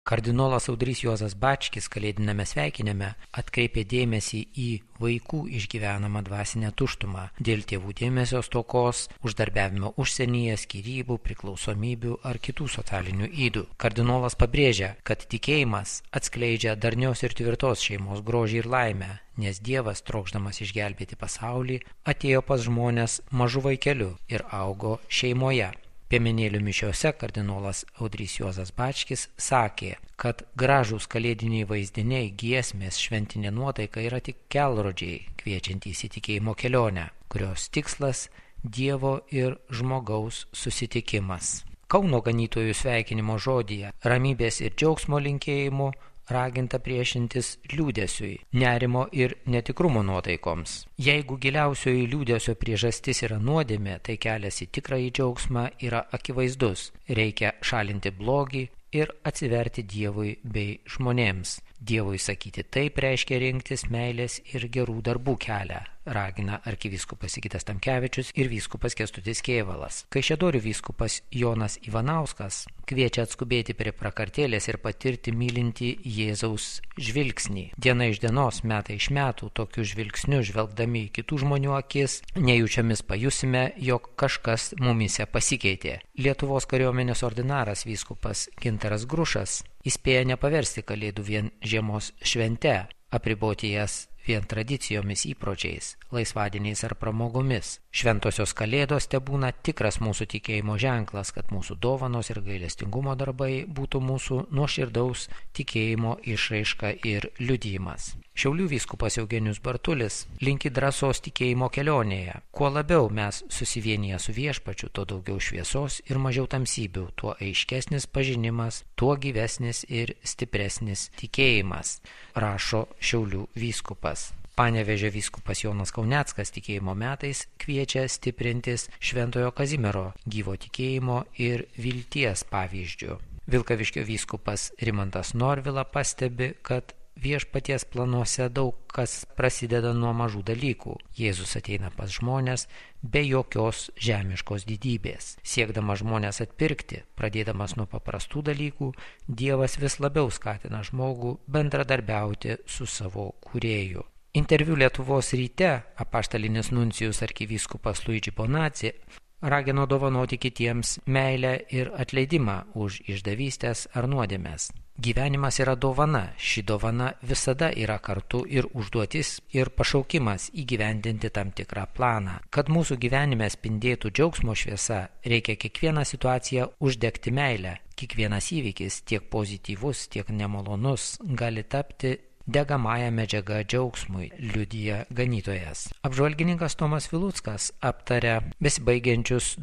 Kardinolas Audrys Juozas Bačkis kalėdiname sveikinime atkreipė dėmesį į vaikų išgyvenamą dvasinę tuštumą dėl tėvų dėmesio stokos, uždarbiavimo užsienyje, skyrybų, priklausomybių ar kitų socialinių ydų. Kardinolas pabrėžia, kad tikėjimas atskleidžia darnios ir tvirtos šeimos grožį ir laimę, nes Dievas, trokšdamas išgelbėti pasaulį, atėjo pas žmones mažu vaikeliu ir augo šeimoje. Piemenėlių mišiose kardinolas Audrys Juozas Bačkis sakė, kad gražūs kalėdiniai vaizdiniai, giesmės, šventinė nuotaika yra tik kelrodžiai, kviečiantys į tikėjimo kelionę, kurios tikslas Dievo ir žmogaus susitikimas. Kauno ganytojų sveikinimo žodyje ramybės ir džiaugsmo linkėjimų raginta priešintis liūdesiui, nerimo ir netikrumo nuotaikoms. Jeigu giliausioji liūdesio priežastis yra nuodėmė, tai kelias į tikrąjį džiaugsmą yra akivaizdus. Reikia šalinti blogį ir atsiverti Dievui bei žmonėms. Dievui sakyti taip reiškia rinktis meilės ir gerų darbų kelią, ragina arkivyskupas Sigitas Tamkevičius ir vyskupas Kęstutis Kėvalas. Kaišiadorių vyskupas Jonas Ivanauskas kviečia atskubėti prie prakartėlės ir patirti mylintį Jėzaus žvilgsnį. Diena iš dienos, metai iš metų, tokiu žvilgsniu žvelgdami į kitų žmonių akis, nejučiamis pajusime, jog kažkas mumyse pasikeitė. Lietuvos kariuomenės ordinaras vyskupas Gintaras Grušas įspėja nepaversti kalėdų vien žiemos švente, apriboti jas vien tradicijomis, įpročiais, laisvadieniais ar pramogomis. Šventosios kalėdos tebūna tikras mūsų tikėjimo ženklas, kad mūsų dovanos ir gailestingumo darbai būtų mūsų nuoširdaus tikėjimo išraiška ir liudijimas. Šiaulių vyskupas Eugenijus Bartulis linki drąsos tikėjimo kelionėje. Kuo labiau mes susivienyje su Viešpačiu, tuo daugiau šviesos ir mažiau tamsybių, tuo aiškesnis pažinimas, tuo gyvesnis ir stipresnis tikėjimas, rašo Šiaulių vyskupas. Panevėžio vyskupas Jonas Kauneckas tikėjimo metais kviečia stiprintis Šventojo Kazimiero gyvo tikėjimo ir vilties pavyzdžiu. Vilkaviškio vyskupas Rimantas Norvila pastebi, kad Viešpaties planuose daug kas prasideda nuo mažų dalykų. Jėzus ateina pas žmonės be jokios žemiškos didybės. Siekdamas žmonės atpirkti, pradėdamas nuo paprastų dalykų, Dievas vis labiau skatina žmogų bendradarbiauti su savo kūrėju. Interviu Lietuvos ryte apaštalinis nuncijus arkivyskupas Luigi Bonazzi ragino dovanoti kitiems meilę ir atleidimą už išdavystės ar nuodėmes. Gyvenimas yra dovana, ši dovana visada yra kartu ir užduotis ir pašaukimas įgyvendinti tam tikrą planą. Kad mūsų gyvenime spindėtų džiaugsmo šviesa, reikia kiekvieną situaciją uždegti meilę. Kiekvienas įvykis, tiek pozityvus, tiek nemalonus, gali tapti degamąją medžiagą džiaugsmui, liudija ganytojas. Apžvalgininkas Tomas Viluckas aptarė besibaigiančius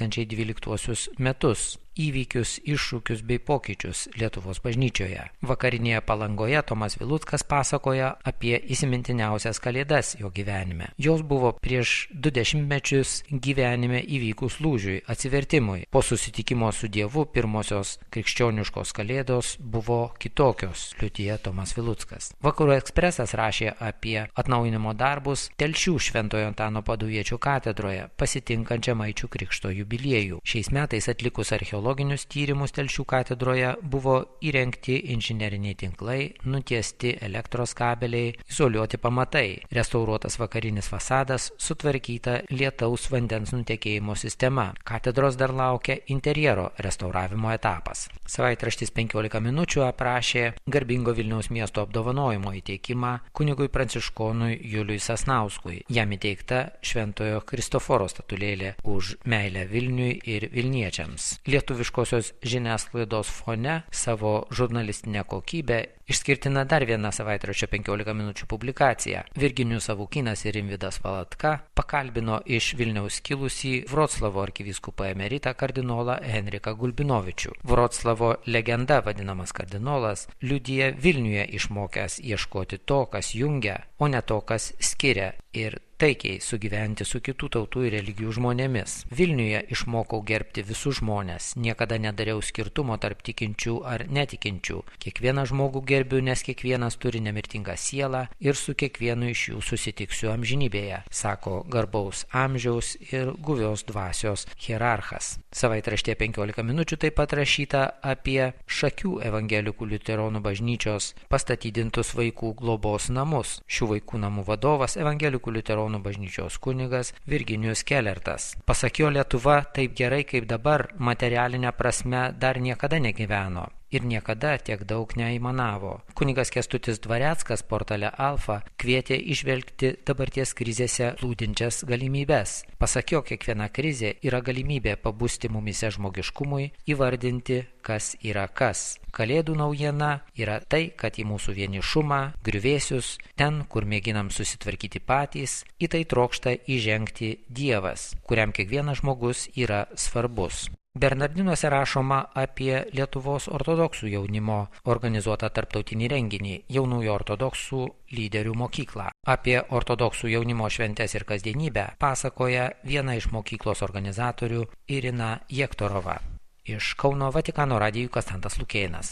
2012 metus, įvykius, iššūkius bei pokyčius Lietuvos bažnyčioje. Vakarinėje Palangoje Tomas Viluckas pasakoja apie įsimintiniausias kalėdas jo gyvenime. Jos buvo prieš 20 mečius gyvenime įvykus lūžiui, atsivertimui. Po susitikimo su Dievu pirmosios krikščioniškos kalėdos buvo kitokios, liudija Tomas Viluckas. Vakarų ekspresas rašė apie atnaujinimo darbus Telšių Šventojo Antano Paduviečio katedroje, pasitinkančią Maičių krikšto jubiliejų. Šiais metais atlikus archeologinius tyrimus Telšių katedroje buvo įrengti inžineriniai tinklai, nutiesti elektros kabeliai, izoliuoti pamatai, restauruotas vakarinis fasadas, sutvarkyta lietaus vandens nutekėjimo sistema. Katedros dar laukia interjero restauravimo etapas. Savaitraštis 15 minučių aprašė garbingo Vilniaus miesto apdovanojimo įteikimą kunigui pranciškonui Juliui Sasnauskui. Jam įteikta Šventojo Kristoforo statulėlė už meilę Vilniui ir vilniečiams. Lietuviškosios žiniasklaidos fone savo žurnalistinę kokybę išskirtina dar viena savaitraščio 15 minučių publikacija. Virginijus Savukynas ir Rimvydas Valatka pakalbino iš Vilniaus kilusį Vroclavo arkivyskupą emeritą kardinolą Henriką Gulbinovičių. Vroclavo legenda vadinamas kardinolas liudija Vilniuje išmokęs ieškoti to, kas jungia, o ne to, kas skiria, ir taikiai sugyventi su kitų tautų ir religijų žmonėmis. Vilniuje išmokau gerbti visus žmonės, niekada nedariau skirtumo tarp tikinčių ar netikinčių. Kiekvieną žmogų gerbiu, nes kiekvienas turi nemirtingą sielą ir su kiekvienu iš jų susitiksiu amžinybėje, sako garbaus amžiaus ir guvios dvasios hierarchas. Savaitraštė 15 minučių taip pat rašyta apie Šakių evangelikų liuteronų bažnyčios pastatydintus vaikų globos namus. Šių vaikų namų vadovas evangelikų liuteronų bažnyčios kunigas Virginijus Kelertas. Pasak jo, Lietuva taip gerai kaip dabar materialinė prasme dar niekada negyveno ir niekada tiek daug neaimanavo. Kunigas Kęstutis Dvareckas portale Alfa kvietė įžvelgti dabarties krizėse glūdinčias galimybes. Pasak jo, kiekviena krizė yra galimybė pabusti mumise žmogiškumui, įvardinti, kas yra kas. Kalėdų naujiena yra tai, kad į mūsų vienišumą, griuvėsius, ten, kur mėginam susitvarkyti patys, į tai trokšta įžengti Dievas, kuriam kiekvienas žmogus yra svarbus. Bernardinuose rašoma apie Lietuvos ortodoksų jaunimo organizuotą tarptautinį renginį Jaunųjų ortodoksų lyderių mokyklą. Apie ortodoksų jaunimo šventes ir kasdienybę pasakoja viena iš mokyklos organizatorių Irina Jektorova. Iš Kauno Vatikano radijui Konstantas Lukėnas.